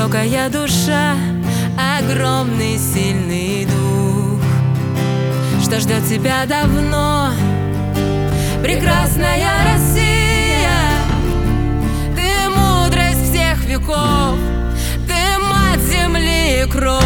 широкая душа, огромный сильный дух, что ждет тебя давно. Прекрасная Россия, ты мудрость всех веков, ты мать земли и кровь.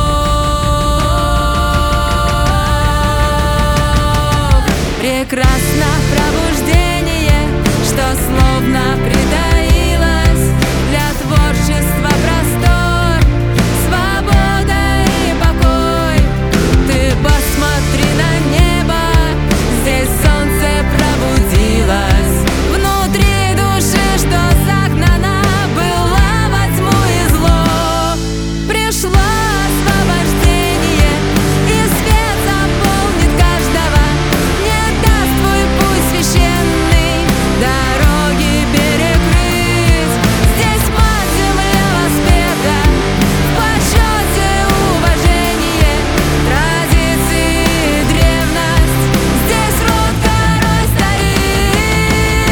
Прекрасно пробуждение, что словно притаилось, для творчества простор, свобода и покой. Ты посмотри на небо, здесь солнце пробудилось. Внутри души, что загнана была во тьму и зло, пришло освобождение, и свет заполнит каждого. Не даст твой путь священный дороги перекрыть. Здесь мать земля воспета, в почете уважение, традиции и древность. Здесь род горой стоит.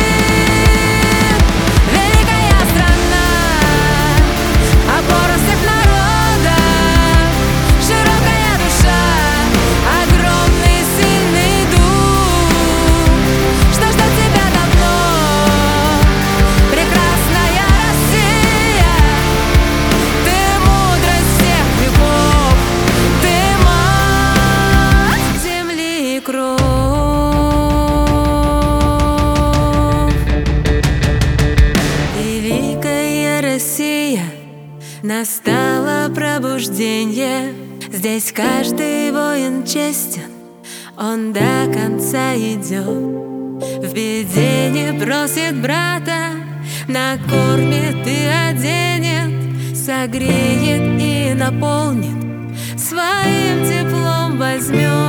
Великая страна, опора всех народов, широкая душа, огромный сильный дух, что ждет тебя давно. Прекрасная Россия, ты мудрость всех веков, ты мать земли и кровь. Великая Россия, настало пробуждение. Здесь каждый воин честен, он до конца идет. В беде не бросит брата, накормит и оденет, согреет и наполнит, своим теплом возьмет.